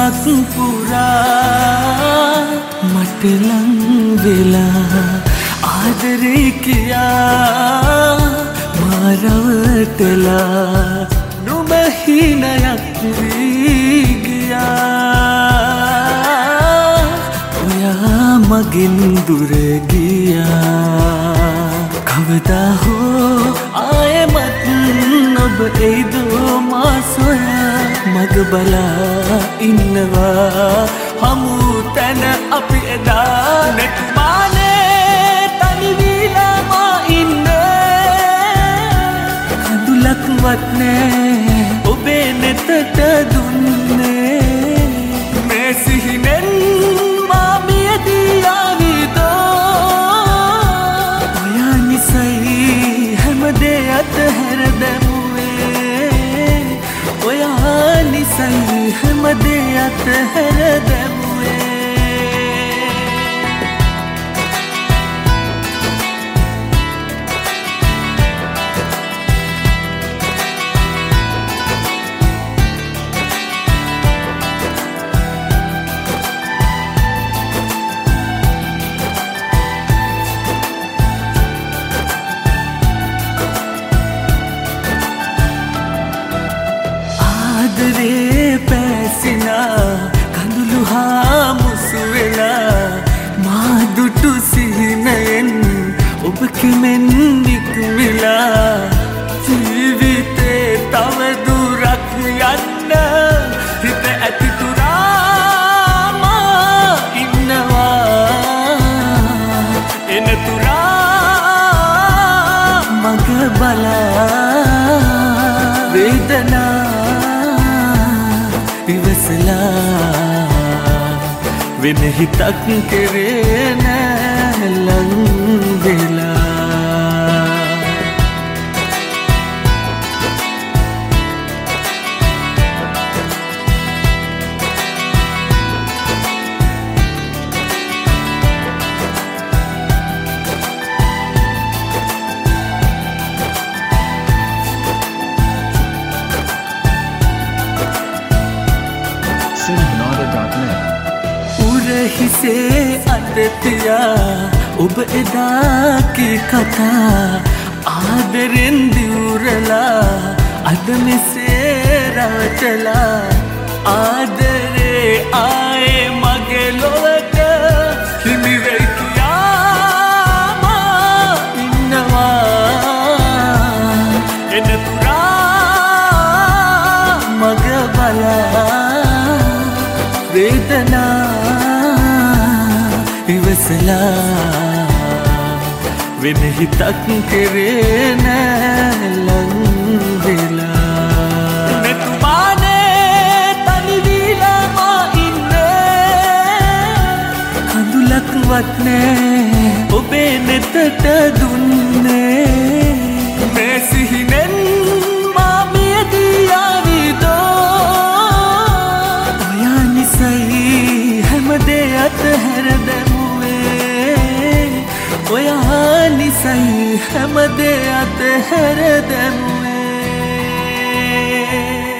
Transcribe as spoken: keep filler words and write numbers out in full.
දවසක් පුරා මට ලං වෙලා ආදරේ කියා මාරවටලා නුඹ හිණයක් වී ගියා ඔයා මගෙන් දුර ගියා කවදා හෝ ආයෙමත් ඔබ එයිද මා සොයා මග බලා ඉන්නවා හමු තැන අපි එදා නැතුමානේ තනි වීලා මා ඉන්නේ කඳුලක්වත් නෑ ඔබේ නෙතට දුන්නේ මේ සිහිනෙන් මා මියදී ආවිදෝ ඔයා නිසයි හැම දේ අතහැර දැමුවේ ඔයා නිසයි හැම දේ අතහැර දැමුවේ ආදරේ පැසිනා කඳුළු හා මුසු වෙලා මා දුටු සිහිනයෙන් ඔබ කෙමෙන් නික්මිලා ජීවිතේ තව දුරක් යන්න හිත ඇති තුරා මා ඉන්නවා එන තුරා මග බලා වේදනා ඉවසලා වෙන හිතක් කෙරේ නෑ ලං වෙලා හිසේ අදතියා ඔබ එදා කී කතා ආදරෙන් දිවුරලා අද මෙසේ රවටලා ආදරේ ආයේ මගේ ලොවට හිමි වෙයි කියා මා ඉන්නවා එන තුරා මග බලා වේදනා ඉවසලා වෙන හිතක් කෙරේ නෑ ලං වෙලා නැතුමානේ තනි වීලා මා ඉන්නේ කඳුලක්වත් නෑ ඔබේ නෙතට දුන්නේ මේ සිහිනෙන් මා මියදී ආවිදෝ ඔයා නිසයි හැම දේ අතහැර දැමුවේ ඔයා නිසයි හැම දේ අතහැර දැමුවේ